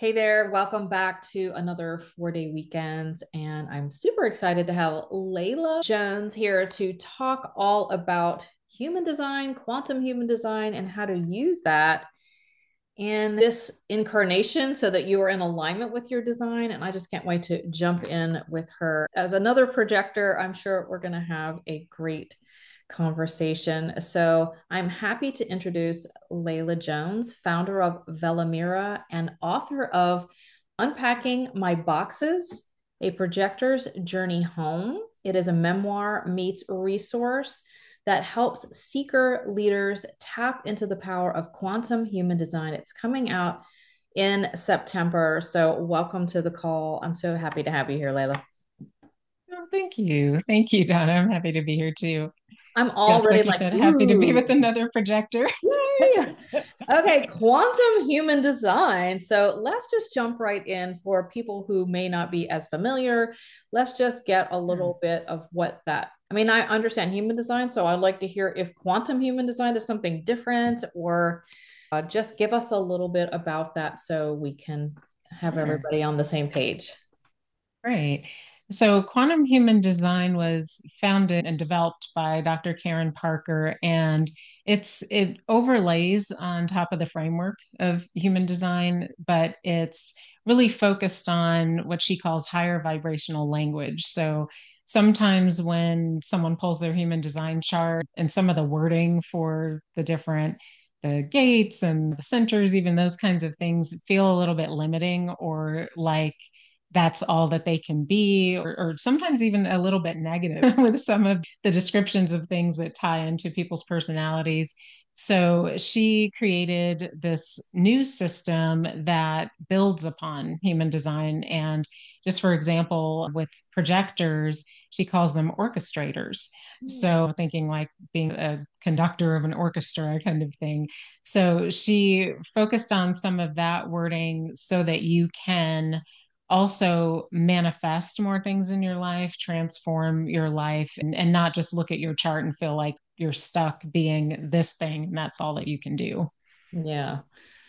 Hey there, welcome back to another 4 day weekends. And I'm super excited to have Layla Jones here to talk all about human design, quantum human design, and how to use that in this incarnation so that you are in alignment with your design. And I just can't wait to jump in with her. As another projector, I'm sure we're going to have a great conversation. So I'm happy to introduce Layla Jones, founder of Velamira and author of Unpacking My Boxes, A Projector's Journey Home. It is a memoir meets resource that helps seeker leaders tap into the power of quantum human design. It's coming out in September. So, welcome to the call. I'm so happy to have you here, Layla. Oh, thank you. Thank you, Donna. I'm happy to be here too. I'm Yes, already like you like, said, happy to be with ooh, another projector. yay. Okay, quantum human design. So let's just jump right in for people who may not be as familiar. Let's just get a Sure. little bit of what that. I mean, I understand human design, so I'd like to hear if quantum human design is something different or just give us a little bit about that so we can have Sure. everybody on the same page. Great. So, quantum human design was founded and developed by Dr. Karen Parker, and it overlays on top of the framework of human design, but it's really focused on what she calls higher vibrational language. So, sometimes when someone pulls their human design chart and some of the wording for the gates and the centers, even those kinds of things feel a little bit limiting or like that's all that they can be, or sometimes even a little bit negative with some of the descriptions of things that tie into people's personalities. So she created this new system that builds upon human design. And just for example, with projectors, she calls them orchestrators. So thinking like being a conductor of an orchestra kind of thing. So she focused on some of that wording so that you can also manifest more things in your life, transform your life, and not just look at your chart and feel like you're stuck being this thing and that's all that you can do. Yeah.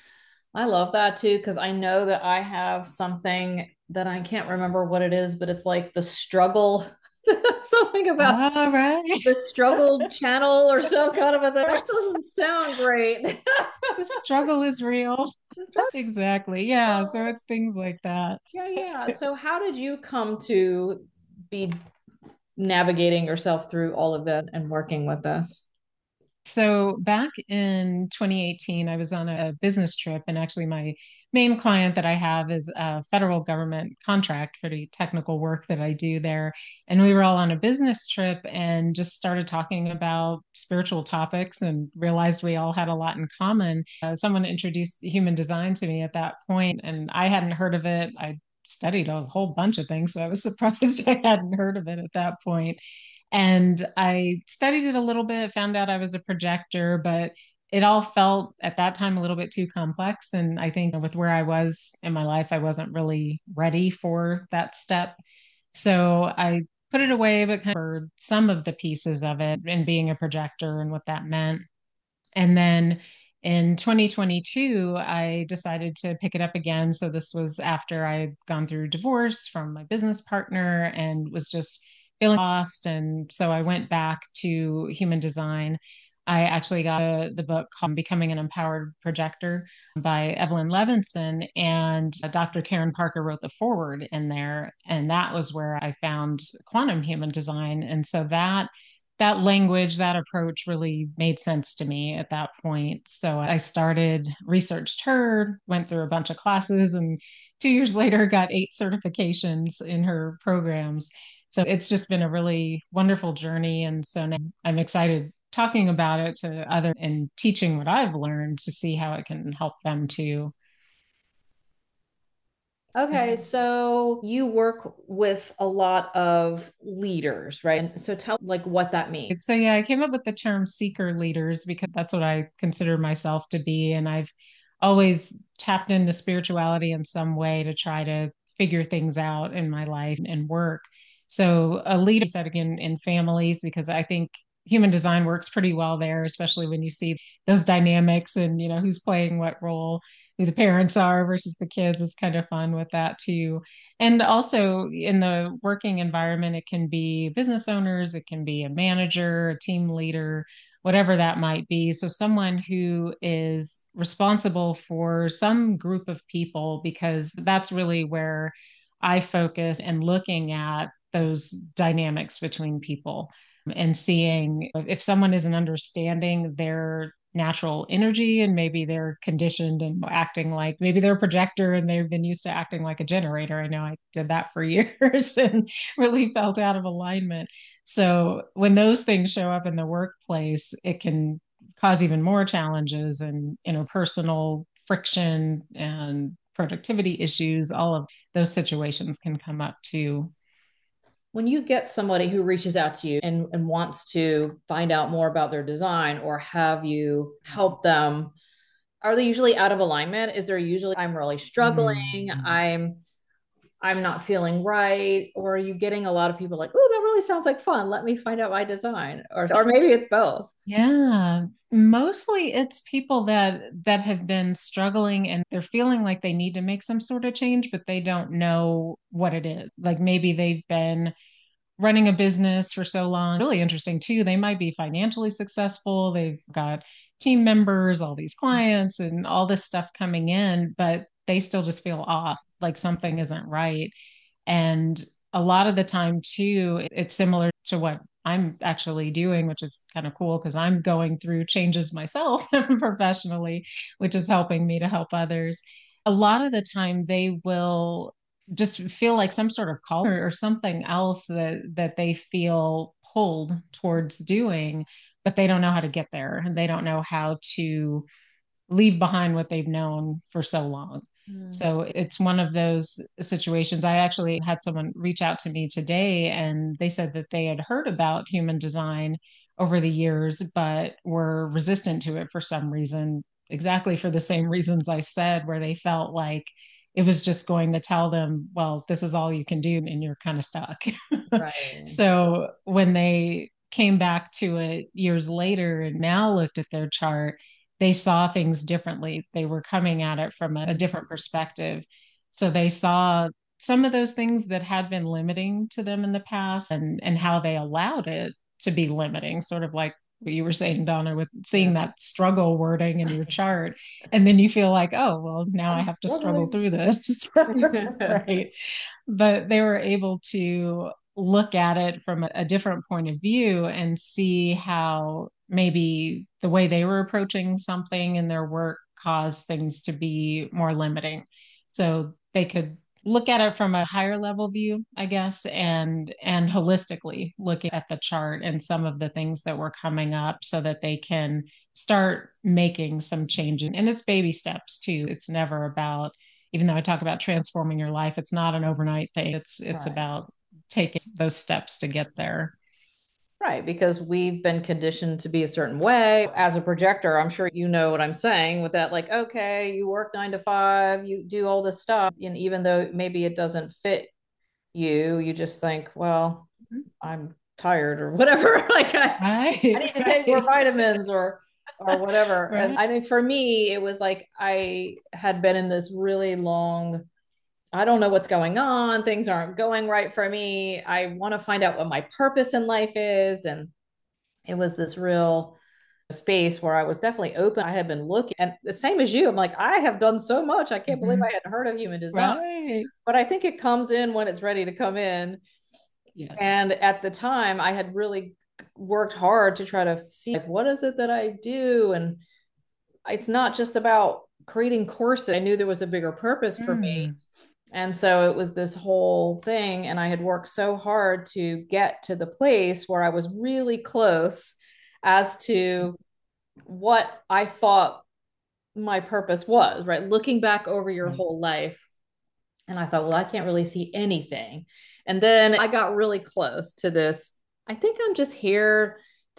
I love that too, because I know that I have something that I can't remember what it is, but it's like the struggle, something about All right. the struggle channel or some kind of a thing, which doesn't sound great. The struggle is real. Exactly. Yeah. So it's things like that. Yeah, yeah. So, how did you come to be navigating yourself through all of that and working with this? So back in 2018, I was on a business trip, and actually, my main client that I have is a federal government contract for the technical work that I do there. And we were all on a business trip and just started talking about spiritual topics and realized we all had a lot in common. Someone introduced human design to me at that point, and I hadn't heard of it. I studied a whole bunch of things, so I was surprised I hadn't heard of it at that point. And I studied it a little bit, found out I was a projector, but it all felt at that time a little bit too complex. And I think with where I was in my life, I wasn't really ready for that step. So I put it away, but kind of heard some of the pieces of it and being a projector and what that meant. And then in 2022, I decided to pick it up again. So this was after I had gone through divorce from my business partner and was just feeling lost. And so I went back to human design. I actually got the book called Becoming an Empowered Projector by Evelyn Levinson, and Dr. Karen Parker wrote the foreword in there. And that was where I found quantum human design. And so that language, that approach really made sense to me at that point. So I started, researched her, went through a bunch of classes, and 2 years later got 8 certifications in her programs. So it's just been a really wonderful journey. And so now I'm excited talking about it to other and teaching what I've learned to see how it can help them too. Okay, so you work with a lot of leaders, right? And so tell like what that means. So yeah, I came up with the term seeker leaders because that's what I consider myself to be. And I've always tapped into spirituality in some way to try to figure things out in my life and work. So a leader said again in families, because I think human design works pretty well there, especially when you see those dynamics and, who's playing what role, who the parents are versus the kids. It's kind of fun with that too. And also in the working environment, it can be business owners, it can be a manager, a team leader, whatever that might be. So someone who is responsible for some group of people, because that's really where I focus and looking at those dynamics between people and seeing if someone isn't understanding their natural energy and maybe they're conditioned and acting like maybe they're a projector and they've been used to acting like a generator. I know I did that for years and really felt out of alignment. So when those things show up in the workplace, it can cause even more challenges and interpersonal friction and productivity issues. All of those situations can come up too. When you get somebody who reaches out to you and wants to find out more about their design or have you help them, are they usually out of alignment? Is there usually I'm really struggling, Mm. I'm not feeling right, or are you getting a lot of people like, oh, that really sounds like fun. Let me find out my design, or maybe it's both. Yeah, mostly it's people that have been struggling and they're feeling like they need to make some sort of change, but they don't know what it is. Like maybe they've been running a business for so long. Really interesting too. They might be financially successful. They've got team members, all these clients, and all this stuff coming in, but they still just feel off, like something isn't right. And a lot of the time, too, it's similar to what I'm actually doing, which is kind of cool because I'm going through changes myself professionally, which is helping me to help others. A lot of the time, they will just feel like some sort of call or something else that they feel pulled towards doing, but they don't know how to get there and they don't know how to leave behind what they've known for so long. Mm. So it's one of those situations. I actually had someone reach out to me today and they said that they had heard about human design over the years, but were resistant to it for some reason, exactly for the same reasons I said, where they felt like it was just going to tell them, well, this is all you can do and you're kind of stuck. Right. So when they came back to it years later and now looked at their chart, they saw things differently. They were coming at it from a different perspective. So they saw some of those things that had been limiting to them in the past and how they allowed it to be limiting, sort of like what you were saying, Donna, with seeing Yeah. that struggle wording in your chart. And then you feel like, oh, well, now I I'm have to struggle struggling. through this. Right. But they were able to look at it from a different point of view and see how maybe the way they were approaching something in their work caused things to be more limiting. So they could look at it from a higher level view, I guess, and holistically looking at the chart and some of the things that were coming up so that they can start making some changes. And it's baby steps too. It's never about, even though I talk about transforming your life, it's not an overnight thing. It's Right. about taking those steps to get there. Right, because we've been conditioned to be a certain way. As a projector, I'm sure you know what I'm saying with that, like, okay, you work 9 to 5, you do all this stuff. And even though maybe it doesn't fit you, you just think, well, I'm tired or whatever. Like I Right, need to take more right, vitamins or whatever. And right. I think for me, it was like I had been in this really long, I don't know what's going on. Things aren't going right for me. I want to find out what my purpose in life is. And it was this real space where I was definitely open. I had been looking, and the same as you, I'm like, I have done so much. I can't believe Mhm. I hadn't heard of human design. Right. But I think it comes in when it's ready to come in. Yes. And at the time, I had really worked hard to try to see like, what is it that I do? And it's not just about creating courses. I knew there was a bigger purpose for me. Mm. And so it was this whole thing. And I had worked so hard to get to the place where I was really close as to what I thought my purpose was, right? Looking back over your Right. whole life. And I thought, well, I can't really see anything. And then I got really close to this. I think I'm just here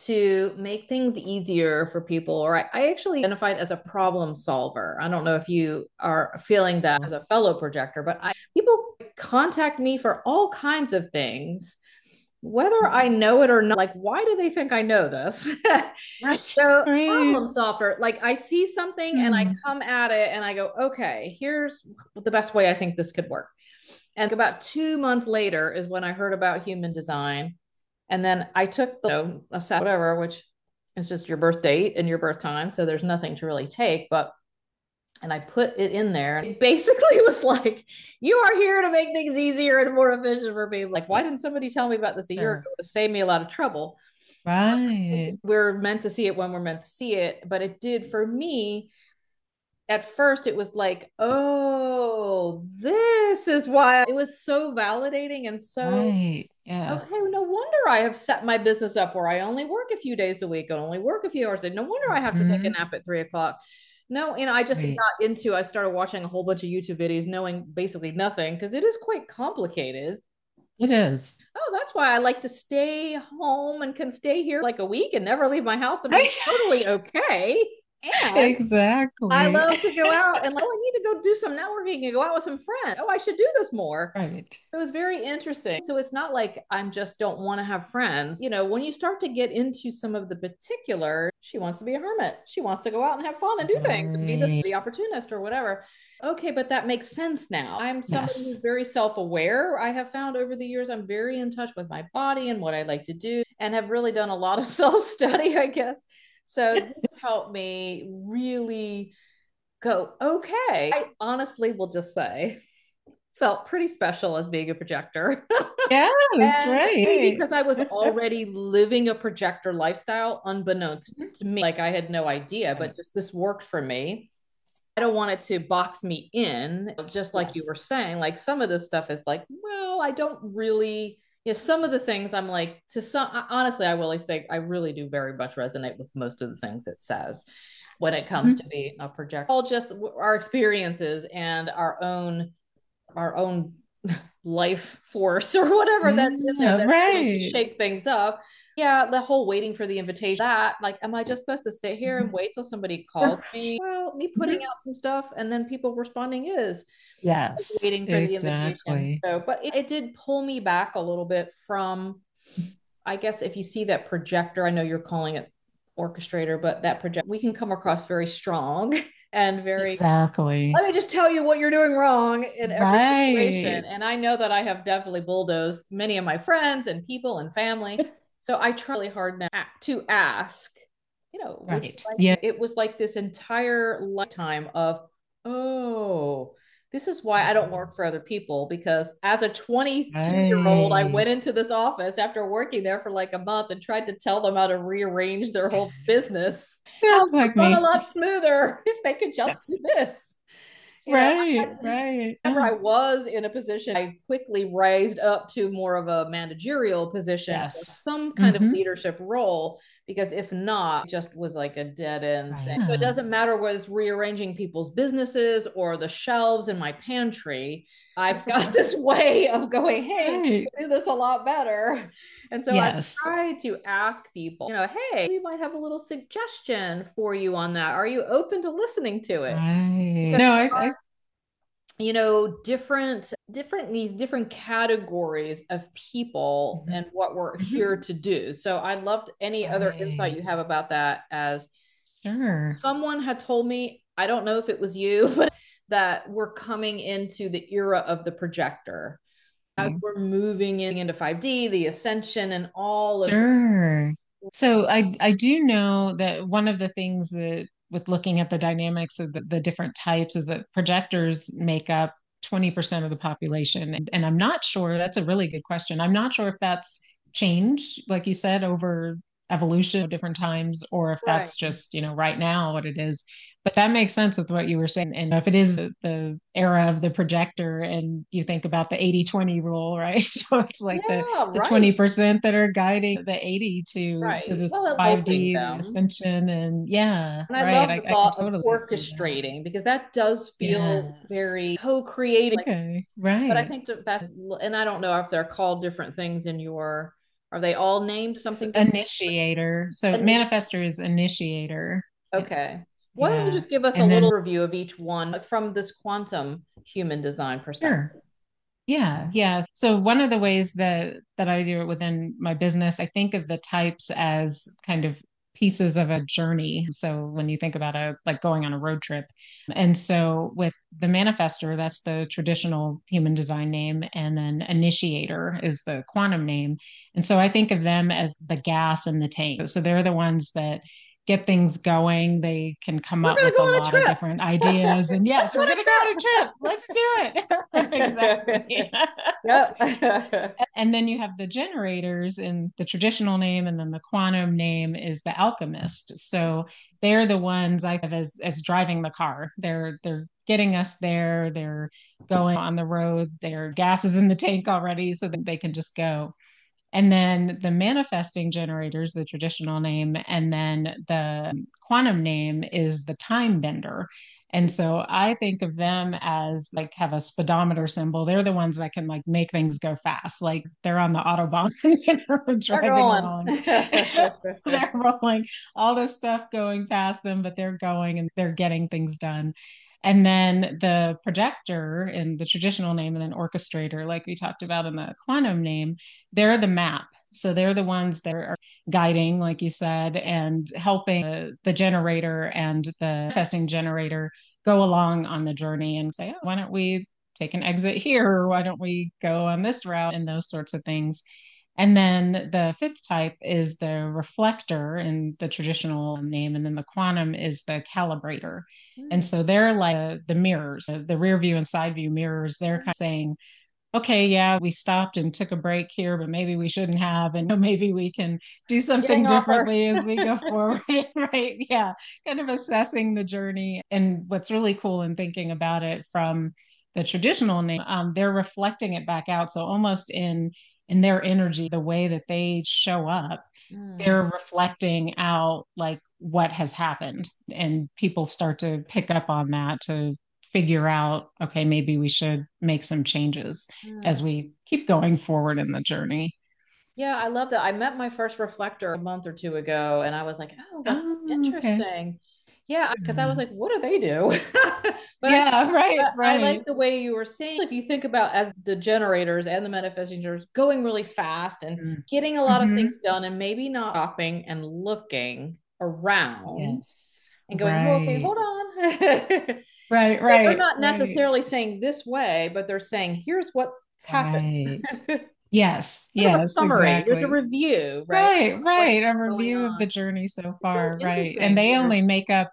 to make things easier for people, or I actually identified as a problem solver. I don't know if you are feeling that as a fellow projector, but people contact me for all kinds of things whether I know it or not, like, why do they think I know this? Right. So, Right. problem solver, like, I see something and I Hmm. come at it and I go, okay, here's the best way I think this could work. And about 2 months later is when I heard about human design. And then I took the, whatever, which is just your birth date and your birth time. So there's nothing to really take. But and I put it in there. It basically was like, you are here to make things easier and more efficient for people. Like, why didn't somebody tell me about this a year ago? Sure. To save me a lot of trouble. I think Right. we're meant to see it when we're meant to see it, but it did for me. At first, it was like, oh, this is why it was so validating and so Right. okay. Yes. No wonder I have set my business up where I only work a few days a week and only work a few hours a day. No wonder I have to take a Hmm. nap at 3 o'clock. No, I just Right. got into, I started watching a whole bunch of YouTube videos, knowing basically nothing because it is quite complicated. It is. Oh, that's why I like to stay home and can stay here like a week and never leave my house and be Right. totally okay. And I Exactly. love to go out and like, oh, I need to go do some networking and go out with some friends. Oh, I should do this more. Right. It was very interesting. So it's not like I'm just don't want to have friends. When you start to get into some of the particular, she wants to be a hermit. She wants to go out and have fun and do things and be this Right. the opportunist or whatever. Okay, but that makes sense now. I'm somebody who's Yes. very self-aware. I have found over the years I'm very in touch with my body and what I like to do and have really done a lot of self-study, I guess. So this helped me really go, okay. I honestly will just say felt pretty special as being a projector. Yes, And maybe right. because I was already living a projector lifestyle unbeknownst to me, like I had no idea, but Right. just this worked for me. I don't want it to box me in, just like you were Yes. saying. Like some of this stuff is like, well, I don't really, some of the things I'm like, to some, honestly, I really think I really do very much resonate with most of the things it says when it comes to Mhm. being a projector. All just our experiences and our own life force or whatever that's in there Yeah, that's going to right. shake things up. Yeah, the whole waiting for the invitation, that like, am I just supposed to sit here and Mhm. wait till somebody calls me? Well, me putting Mhm. out some stuff and then people responding is Yes, waiting for the invitation. exactly. So, but it did pull me back a little bit from, I guess, if you see that projector, I know you're calling it orchestrator, but that project, we can come across very strong and very, Exactly. let me just tell you what you're doing wrong in every situation. Right. And I know that I have definitely bulldozed many of my friends and people and family. So I try really hard now to ask, would you Right. like Yeah. to? It was like this entire lifetime of, oh, this is why I don't work for other people because as a 22-year-old, I Right. went into this office after working there for like a month and tried to tell them how to rearrange their whole business, how Sounds to like run a me. lot smoother if they could just do this. Right, I, right. whenever I was in a position, I quickly raised up to more of a managerial position or Yes. some kind of Hmm. leadership role, because if not, it just was like a dead end thing. So it Right. doesn't matter whether it's rearranging people's businesses or the shelves in my pantry. I've got this way of going, hey, we Right. can do this a lot better. And so I've Yes. tried to ask people, hey, we might have a little suggestion for you on that. Are you open to listening to it? Right. Because No, I different these different categories of people mhm. and what we're Mhm. here to do. So I loved any other insight Right. you have about that. As Sure. someone had told me, I don't know if it was you, but that we're coming into the era of the projector as we're moving into 5D, the ascension, and all of this. Sure. So I do know that one of the things that with looking at the dynamics of the different types is that projectors make up 20% of the population. And I'm not sure, that's a really good question. I'm not sure if that's changed, like you said, over evolution of different times, or if Right. that's just, right now what it is. But that makes sense with what you were saying. And if it is the era of the projector and you think about the 80/20 rule, right? So it's like Yeah, the right. 20% that are guiding the 80 to Right. this Well, and helping 5D, the them. ascension. And yeah, And I right. love I, the I can thought of totally see that. orchestrating because that does feel Yes. very co-creating. Okay. But I Right. think that, and I don't know if they're called different things in your, are they all named It's something different? initiator. So Initiative. manifester is initiator. Yeah. Okay. Why don't you Yeah. just give us a And little then review of each one, like from this quantum human design sure. perspective? Yeah, yeah. So one of the ways that I do it within my business, I think of the types as kind of pieces of a journey. So when you think about a like going on a road trip. And so with the manifester, that's the traditional human design name, and then initiator is the quantum name. And so I think of them as the gas in the tank. So they're the ones that get things going. They can come We're up gonna with go a on a lot of trip. different ideas. And Let's yes, go we're going to go on a on trip. Let's do it. a Exactly. trip. Yep. And then you have the generators in the traditional name, and then the quantum name is the alchemist. So they're the ones I have as driving the car. They're getting us there. They're going on the road. Their gas is in the tank already, so that they can just go. And then the manifesting generators, the traditional name, and then the quantum name is the time bender. And so I think of them as like have a speedometer symbol. They're the ones that can like make things go fast. Like they're on the Autobahn, They're driving going. along. They're rolling all this stuff going past them, but they're going and they're getting things done. And then the projector in the traditional name, and then orchestrator, like we talked about in the quantum name, they're the map. So they're the ones that are guiding, like you said, and helping the generator and the manifesting generator go along on the journey and say, oh, why don't we take an exit here? Or why don't we go on this route? And those sorts of things. And then the fifth type is the reflector in the traditional name, and then the quantum is the calibrator. And so they're like the mirrors, the rear view and side view mirrors. They're kind of saying, okay, yeah, we stopped and took a break here, but maybe we shouldn't have. And maybe we can do something Getting off our. differently as we go forward. Right. Yeah. Kind of assessing the journey. And what's really cool in thinking about it from the traditional name, they're reflecting it back out. So almost in their energy, the way that they show up, Mm. they're reflecting out like what has happened. And people start to pick up on that to figure out, okay, maybe we should make some changes Mm. as we keep going forward in the journey. Yeah, I love that. I met my first reflector a month or two ago, and I was like, oh, that's Oh, okay. interesting. Yeah, because I was Yeah, like, what do they do? But yeah, right, I like right. the way you were saying, if you think about as the generators and the manifesting generators going really fast and getting a lot of Mm-hmm. things done and maybe not stopping and looking around Yes. and going, oh, okay, Right. hold on. Right, They're right, not right, necessarily saying this way, but they're saying, here's what's happened. right. Yes, Sort of a yes, summary. There's a exactly. review, right? Right, Of what's right. A going review of the on. journey so It's so far, right. And interesting. they Yeah. only make up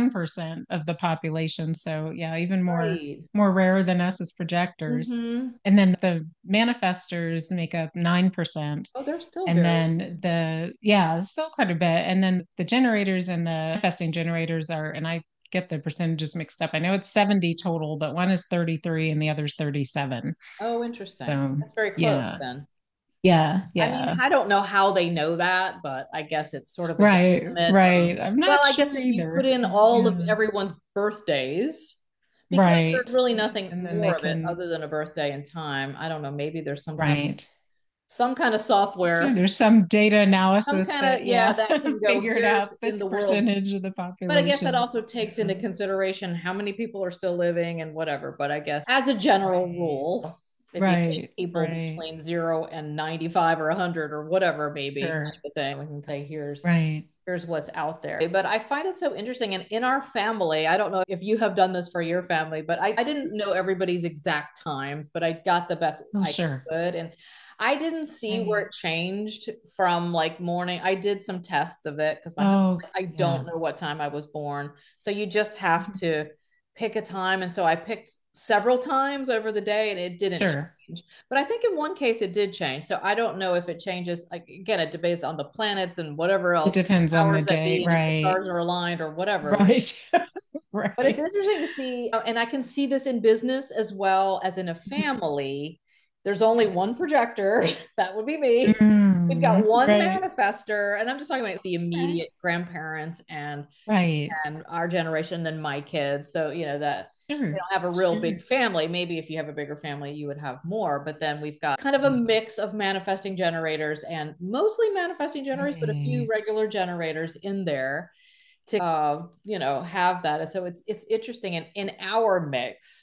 1% of the population. So yeah, even Right. more rare than us as projectors. Mm-hmm. And then the manifestors make up 9%. Oh, they're still And very. then yeah, still quite a bit. And then the generators and the manifesting generators are, and I get the percentages mixed up. I know it's 70 total, but one is 33 and the other's 37. Oh, interesting. So That's very close yeah, then. yeah, I mean, yeah. I don't know how they know that, but I guess it's sort of a Right, guesstimate of, right. I'm well, not I guess sure if you put either. in all of Yeah, everyone's birthdays, because there's right. really nothing And then they more of it can, other than a birthday and time. I don't know. Maybe there's right. some kind of Sure, software, there's some data some analysis kind that, of, yeah, yeah, that can go figured here's out in this the world. percentage of the But I guess that population. also takes Yeah. into consideration how many people are still living and whatever. But I guess as a general Right, rule, if you take right, people right. between 0 and 95 or 100 or whatever maybe Sure, type of thing, we can say right. here's what's out there. But I find it so interesting. And in our family, I don't know if you have done this for your family, but I didn't know everybody's exact times, but I got the best Oh, I sure. could. And I didn't see where Right. it changed from like morning. I did some tests of it because my husband, Oh, like, I yeah. don't know what time I was born. So you just have to pick a time. And so I picked several times over the day and it didn't Sure. change. But I think in one case it did change. So I don't know if it changes. Like, again, it debates on the planets and whatever It else depends on the powers that day. be, and if the Right. stars are aligned or whatever. Right. But it's Right. interesting to see, and I can see this in business as well as in a family. There's only one projector, that would be me. We've got one Right. manifester, and I'm just talking about the Okay. immediate grandparents Right. and our generation, then my kids. So, that we Sure. don't have a real Sure. big family. Maybe if you have a bigger family, you would have more. But then we've got kind of a Right. mix of manifesting generators and mostly manifesting generators, but a few Right. regular generators in there to have that. So it's interesting. And in our mix,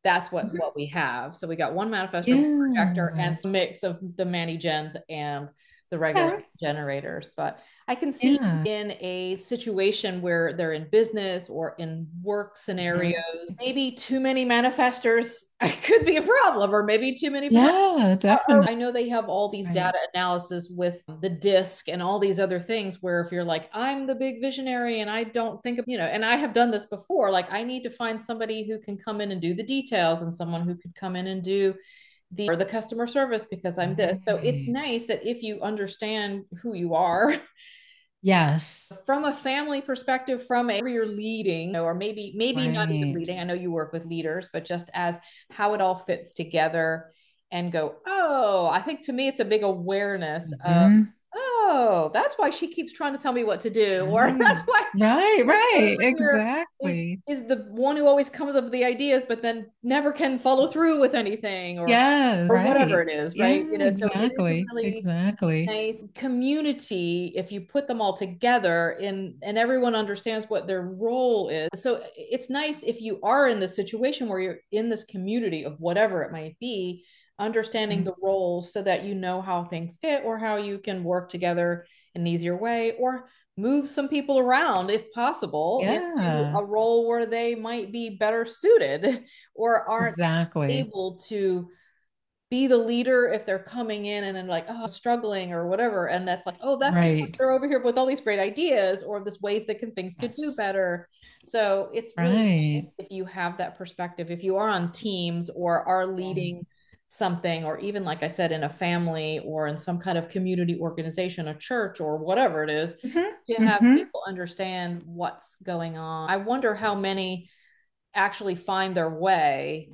that's what we have. So we got one manifestor, one projector, and Yeah. some mix of the Manny gens and the regular Okay. generators. But I can see Yeah. in a situation where they're in business or in work Mhm. scenarios, maybe too many manifestors could be a problem, or maybe too many projectors. Yeah, Or definitely. I know they have all these Right. data analysis with the disc and all these other things where if you're like, I'm the big visionary and I don't think of, and I have done this before, like I need to find somebody who can come in and do the details and someone who could come in and do the customer service because I'm this. So it's Right. nice that if you understand who you are Yes. from a family perspective, from a, you're leading, or maybe not even Right. leading. I know you work with leaders, but just as how it all fits together and go, oh, I think to me it's a big awareness of, Hmm. oh, that's why she keeps trying to tell me what to do, or Right. that's why Right. this Right. person here Exactly. is the one who always comes up with the ideas, but then never can follow through with anything, Yeah. or whatever Right. it is, Yeah. right? So it is a Exactly. really Exactly. nice community if you put them all together in and everyone understands what their role is. So it's nice if you are in this situation where you're in this community of whatever it might be, understanding Mhm. the roles so that you know how things fit or how you can work together in an easier way, or move some people around if possible into Yeah. a role where they might be better suited or aren't Exactly. able to be the leader if they're coming in and then like, oh, I'm struggling or whatever. And that's like, oh, that's because Right. they're over here with all these great ideas or this ways that things could do Yes. better. So it's really Right. nice if you have that perspective. If you are on teams or are Yeah. leading something, or even like I said, in a family or in some kind of community organization, a church or whatever it is, Hmm. to have Hmm. people understand what's going on. I wonder how many actually find their way.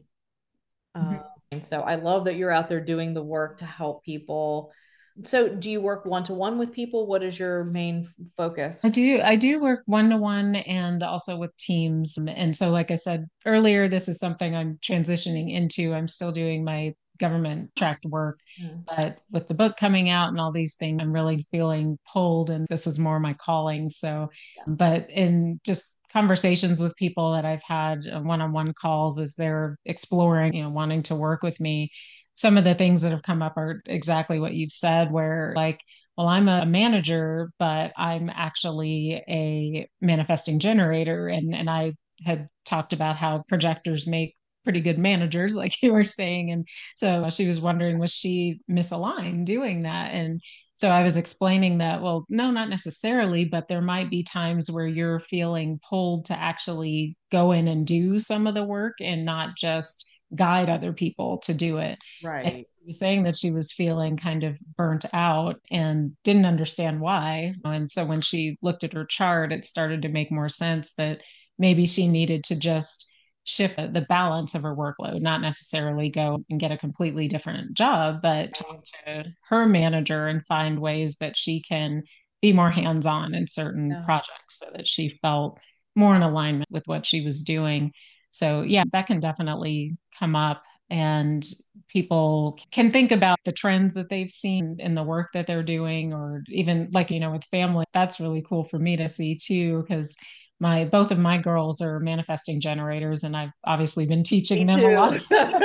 Uh, Hmm. and so I love that you're out there doing the work to help people. So do you work one to one with people? What is your main focus? I do work one to one and also with teams. And so, like I said earlier, this is something I'm transitioning into. I'm still doing my government tracked work, Mm. but with the book coming out and all these things, I'm really feeling pulled, and this is more my calling. So, Yeah. but in just conversations with people that I've had one-on-one calls as they're exploring, wanting to work with me, some of the things that have come up are exactly what you've said, where like, well, I'm a manager, but I'm actually a manifesting generator. And I had talked about how projectors make pretty good managers, like you were saying. And so she was wondering, was she misaligned doing that? And so I was explaining that, well, no, not necessarily, but there might be times where you're feeling pulled to actually go in and do some of the work and not just guide other people to do it. And Right. she was saying that she was feeling kind of burnt out and didn't understand why. And so when she looked at her chart, it started to make more sense that maybe she needed to just shift the balance of her workload, not necessarily go and get a completely different job, but talk to her manager and find ways that she can be more hands on in certain Yeah. projects so that she felt more in alignment with what she was doing. So, yeah, that can definitely come up. And people can think about the trends that they've seen in the work that they're doing, or even like, with families. That's really cool for me to see too, because my both of my girls are manifesting generators, and I've obviously been teaching Me them a lot, too.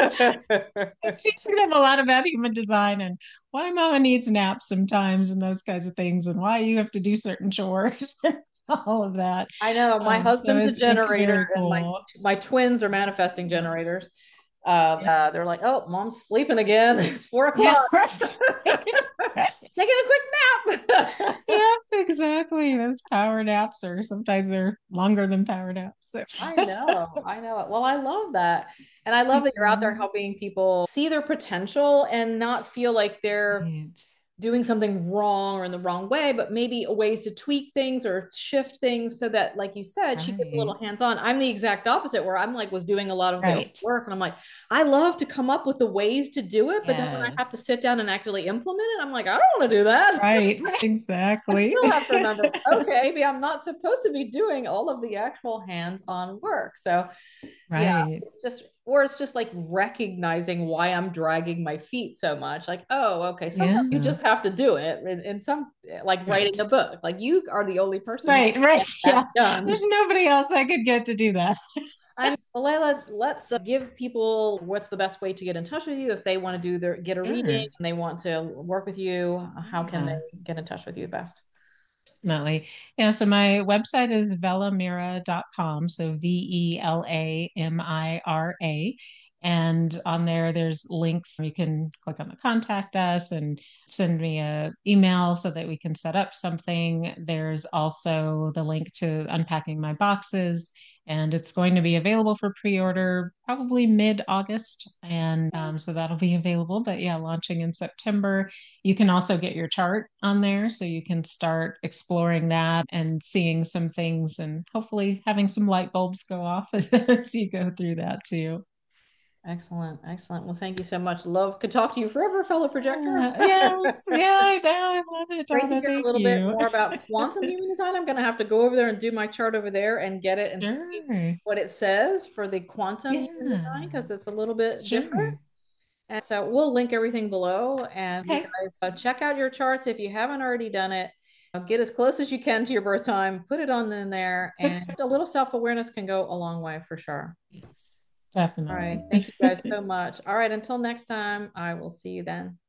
teaching them a lot about human design and why mama needs naps sometimes and those kinds of things, and why you have to do certain chores, all of that. I know my So husband's a it's generator, very and my cool. my twins are manifesting generators. They're like, oh, mom's sleeping again. It's four Yeah, o'clock. right. Right. Taking a quick nap. Yeah, exactly. Those power naps, or sometimes they're longer than power naps. So. I know, I know it. Well, I love that. And I love that you're out there Mhm. helping people see their potential and not feel like they're Right. doing something wrong or in the wrong way, but maybe ways to tweak things or shift things so that, like you said, she gets a Right. little hands on. I'm the exact opposite where I'm like, was doing a lot of the Right. work. And I'm like, I love to come up with the ways to do it. But then when I have to Yes. sit down and actually implement it, I'm like, I don't want to do that. Right. I Exactly. still have to remember, okay, maybe I'm not supposed to be doing all of the actual hands on work. So, yeah, Right. it's just, or it's just like recognizing why I'm dragging my feet so much. Like, oh, okay, sometimes you Yeah. just have to do it. In some, like writing Right. a book, like you are the only person who Right. Right. gets that Yeah. There's done. nobody else I could get to do that. Well, Layla, let's give people what's the best way to get in touch with you if they want to get a reading Sure. and they want to work with you. How can they Yeah. get in touch with you best? Definitely. Yeah, so my website is velamira.com. So VELAMIRA. And on there, there's links. You can click on the contact us and send me a email so that we can set up something. There's also the link to unpacking my boxes, and it's going to be available for pre-order probably mid-August. And so that'll be available. But yeah, launching in September. You can also get your chart on there so you can start exploring that and seeing some things and hopefully having some light bulbs go off as you go through that too. Excellent, excellent. Well, thank you so much. Love could talk to you forever, fellow projector. Yes, yeah, I know. I love it, Great to Donna. hear a Thank little bit you. more about quantum human design. I'm going to have to go over there and do my chart over there and get it and see Sure. what it says for the quantum human Yeah, design because it's a little bit different. sure. And so we'll link everything below and you Okay. guys check out your charts if you haven't already done it. Get as close as you can to your birth time, put it on in there, and a little self-awareness can go a long way for sure. Yes, All right. definitely. Thank you guys so much. All right. Until next time, I will see you then.